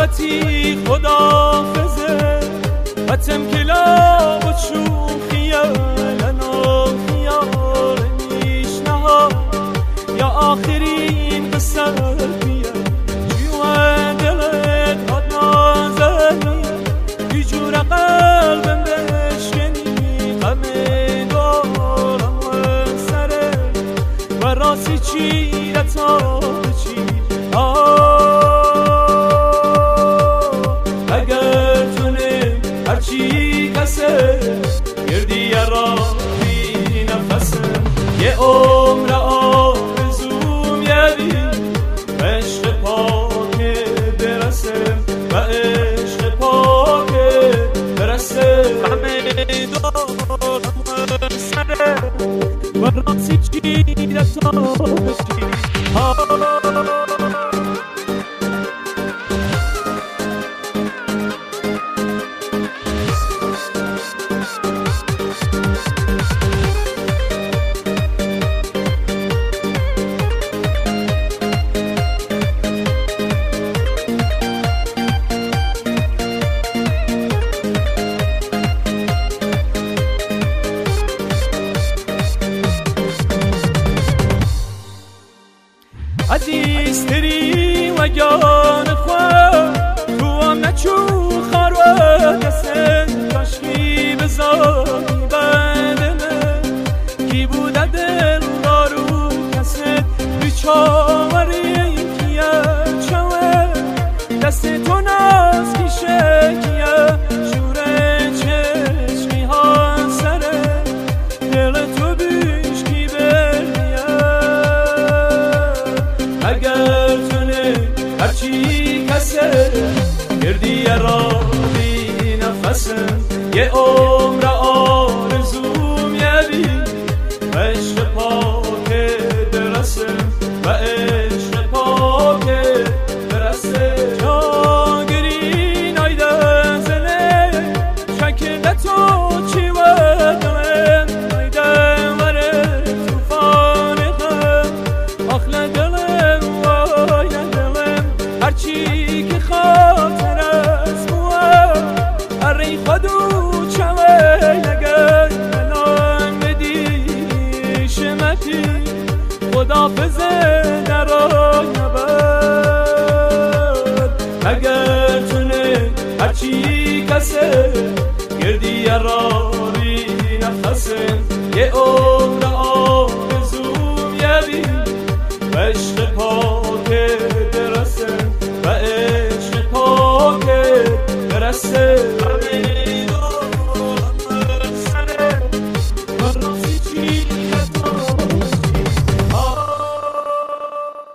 وتی خدافزه وتم کلا و شوخیه لنا خیال میشنها یا آخرین قصدیه جوان دلت هات نازنی یه جور قلبم بشکنی غم دارم و سره و راستی چی رتا چی هرچی کسه گردی را بی نفسه یه عمر آرزوم یادی عشق پاکه برسه و عشق پاکه برسه همه دارم سره و راستی چی رسا بشی عزیزتری و جان خواه تو هم نچو خروه دستن کاشکی بزاری بدنه کی بوده دل دارو کست بیچاری کیه چوه دست تو ناز کیشه کیه شوره چشمی ها سره دل تو بیش کی بریه اگر تونه هرچی کسه گردی را بی نفسه یه عمر آرزوم یادی عشق پاکه برسه و عشق پاکه برسه جاگری نایده زنه شکل تو چی ودمه نایده وره توفانه آخل دلم وای دلم هرچی که خاطر از موه هری خودو چمه نگر منان بدی شمتی خدافزه درای نبرد اگر تونه هرچی کسه گردی را بی نفسه یه